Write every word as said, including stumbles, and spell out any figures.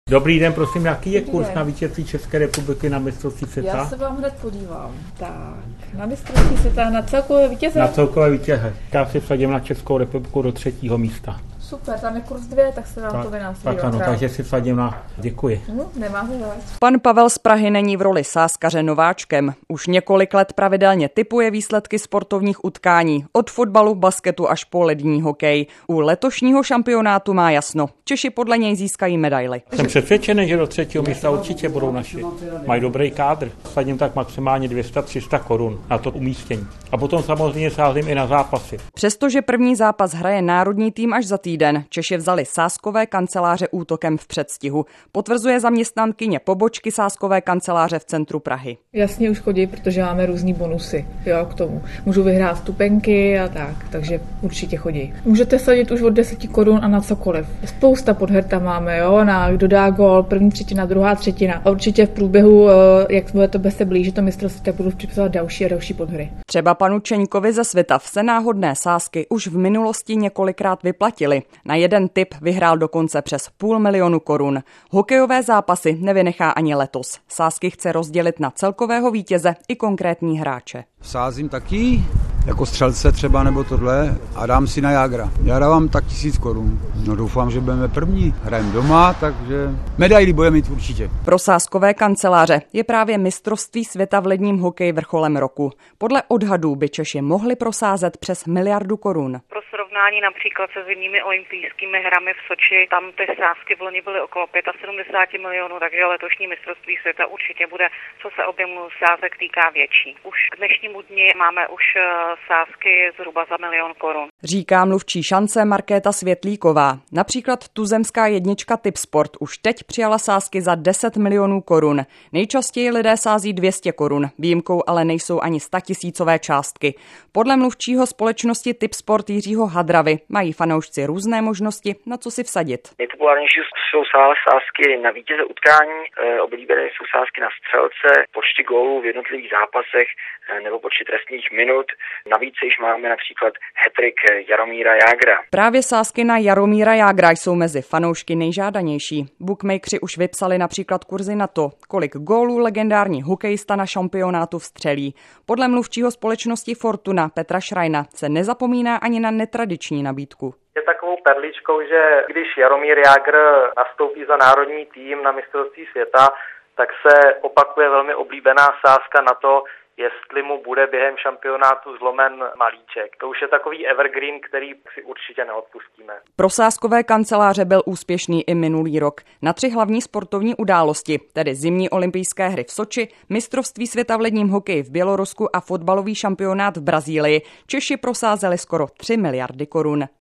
Dobrý den, prosím, jaký je kurz na vítězství České republiky na mistrovství světa? Já se vám hned podívám. Tak, na mistrovství světa, na celkové vítěze? Na celkové vítěze. Já si vsadím na Českou republiku do třetího místa. Super, tam je kurz dvě, tak se vám tak, to vynásobí. Tak ano, takže si vsadím na... Děkuji. Hm, nemáme zač. Pan Pavel z Prahy není v roli sázkaře nováčkem. Už několik let pravidelně tipuje výsledky sportovních utkání. Od fotbalu, basketu až po lední hokej. U letošního šampionátu má jasno. Češi podle něj získají medaily. Jsem přesvědčený, že do třetího místa určitě budou naši. Mají dobrý kádr. Vsadím tak maximálně dvě stě až tři sta korun na to umístění. A potom samozřejmě sázím i na zápasy. Přestože první zápas hraje národní tým až za týden, Češi vzali sázkové kanceláře útokem v předstihu. Potvrzuje zaměstnankyně pobočky sázkové kanceláře v centru Prahy. Jasně už chodí, protože máme různý bonusy, jo, k tomu. Můžu vyhrát vstupenky a tak, takže určitě chodí. Můžete sadit už od deseti korun a na cokoliv. Spousta podher tam máme, jo, na kdo dá gól, první třetina, druhá třetina. A určitě v průběhu, jak bude to se blížit to mistrovství, tak budu připisovat další a další podhry. Třeba panu Čeňkovi ze Svitav se náhodné sázky už v minulosti několikrát vyplatily. Na jeden tip vyhrál dokonce přes půl milionu korun. Hokejové zápasy nevynechá ani letos. Sázky chce rozdělit na celkového vítěze i konkrétní hráče. Sázím taky, jako střelce třeba nebo tohle, a dám si na Jágra. Já dávám tak tisíc korun. No doufám, že budeme první. Hrajeme doma, takže medaily budeme mít určitě. Pro sázkové kanceláře je právě mistrovství světa v ledním hokeji vrcholem roku. Podle odhadů by Češi mohli prosázet přes miliardu korun. Srovnání například se zimními olympijskými hrami v Soči, tam ty sázky v loni byly okolo sedmdesát pět milionů, takže letošní mistrovství světa určitě bude, co se objemu sázek týká, větší. Už k dnešnímu dni máme už sázky zhruba za milion korun. Říká mluvčí šance Markéta Světlíková. Například tuzemská jednička Tipsport už teď přijala sázky za deset milionů korun. Nejčastěji lidé sází dvě stě korun, výjimkou ale nejsou ani statisícové částky. Podle mluvčího společnosti Tipsport Jiřího Hadravy mají fanoušci různé možnosti, na co si vsadit. Nejpopulárnější jsou sázky na vítěze utkání, oblíbené jsou sázky na střelce, počty gólů v jednotlivých zápasech nebo počty trestních minut. Navíc již máme například hat-trick Jaromíra Jágra. Právě sázky na Jaromíra Jágra jsou mezi fanoušky nejžádanější. Bookmakeri už vypsali například kurzy na to, kolik gólů legendární hokejista na šampionátu vstřelí. Podle mluvčího společnosti Fortuna Petra Šrajna se nezapomíná ani na netradiční nabídku. Je takovou perličkou, že když Jaromír Jágr nastoupí za národní tým na mistrovství světa, tak se opakuje velmi oblíbená sázka na to, jestli mu bude během šampionátu zlomen malíček. To už je takový evergreen, který si určitě neodpustíme. Pro sázkové kanceláře byl úspěšný i minulý rok. Na tři hlavní sportovní události, tedy zimní olympijské hry v Soči, mistrovství světa v ledním hokeji v Bělorusku a fotbalový šampionát v Brazílii, Češi prosázeli skoro tři miliardy korun.